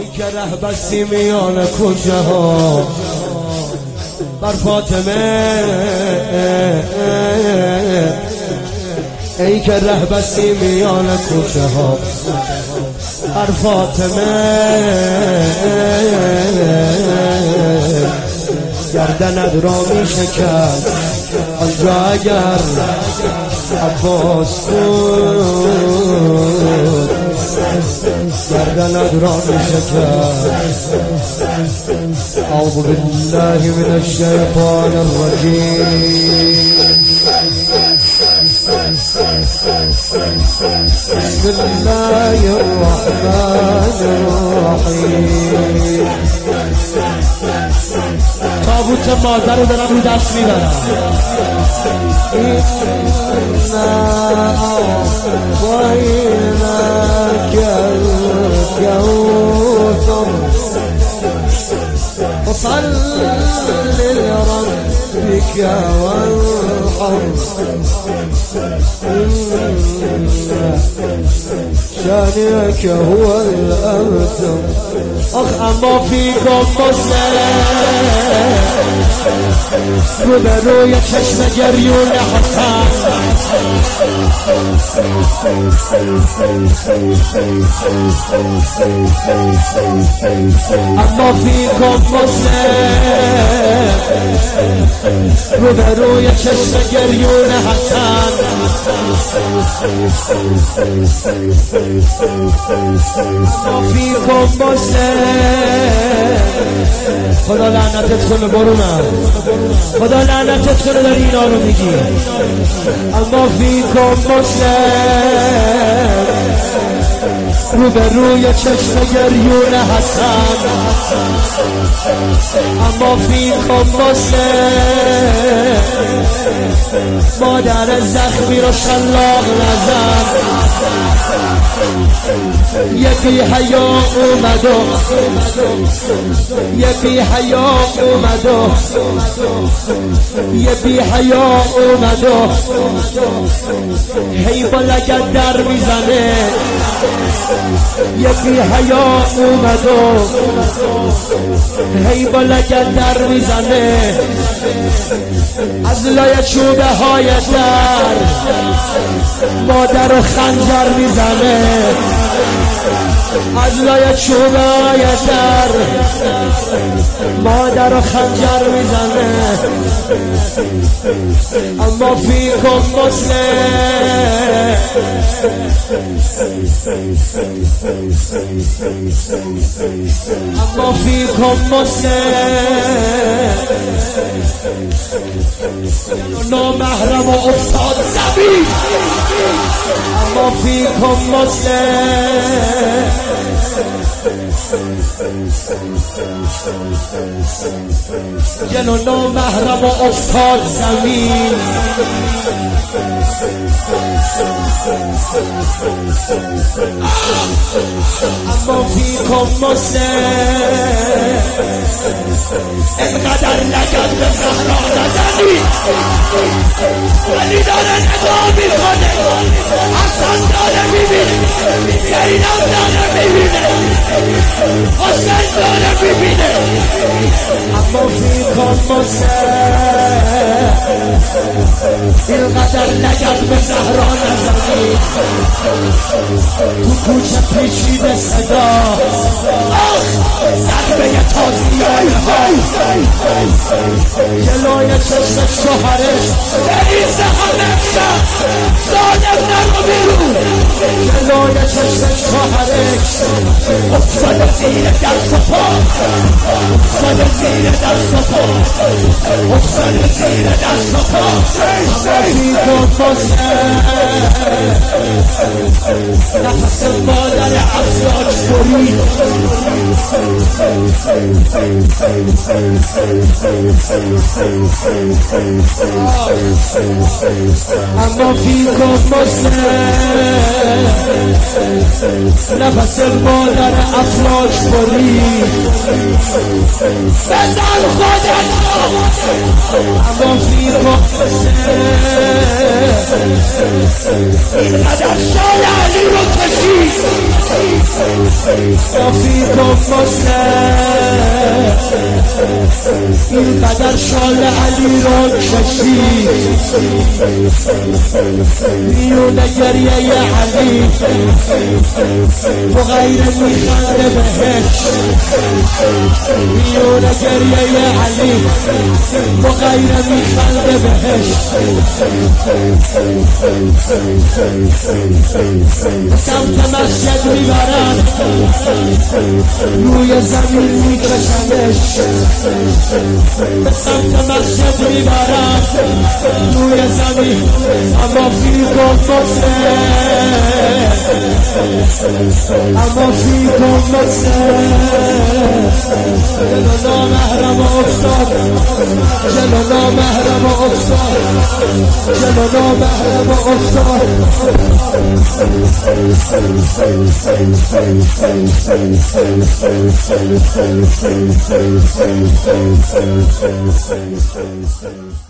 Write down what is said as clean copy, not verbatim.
که ره بستی میان کوچه ها بر فاطمه، ای که ره بستی میان کوچه ها بر فاطمه، گردنت را می شکست آنجا اگر عباس بود، گردنت را می شکست. اعوذ بالله من الشیطان الرجیم. بسم الله الرحمن الرحیم. تابوت مادر رو دارم رو دست میبرم. اینا وینا الكوثر فصل لربك وانحر شانئك هو الأبتر. اما فيكم مسلم روبروی چشم گریون حسن، اما فيكم مسلم روبروی چشم گریون حسن، اما فيكم مسلم. خدا لعنتت کنه برونم، خدا لعنتت کنه داری اینا رو میگی. اما فیکم مسلم روبروی چشم گریون حسن، اما فیکم مسلم مادر زخمی رو شلاق نزن. یه بی حیا اومد و یه بی حیا اومد و یه بی حیا اومد و هی با لگد در میزنه. یه بی حیا اومد و هی با لگد در میزنه. از لای چوبه های در مادر و خنجر میزنه. از لای چوبه های در مادر و خنجر میزنه. اما فیکم مسلم اما فیکم مسلم نامحرم و افتاد زمین. اما فیکم مسلم جلو نامحرم و افتاد زمین. اما فیکم مسلم اینقدر لگد به زهرا نزنی، ولی داره نگاه میکنه. حسن داره میبینه، زینب داره میبینه، حسن داره میبینه. اما فیکم مسلم اینقدر لگد به زهرا نزنی. تو کوچه پیچیده صدا ضربه تازیایی ها جلوی چشم شوهرش بریز همه شد صادق نرو بیرون. جلوی چشم شوهرش افتاده زیر دست و پا، افتاده زیر دست و پا، افتاده زیر دست و پا. فیکم مسلم نفس مادر افلاک برید. اما فیکم مسلم نفس مادر افلاک برید. بزن خودت اما فی اینقدر شال علی رو کشید صافی کن اینقدر شال علی رو کشید میونه گریه علی تو غیر میخنده بهش میونه گریه علی تو غیر میخنده بهش سمت مسجد میبرن روی زمین میکشنش به سمت مسجد میبرن روی زمین اما فی گفته اما فی گفته جلو نامحرم افتاد جلو نامحرم افتاد جلو نامحرم افتاد Say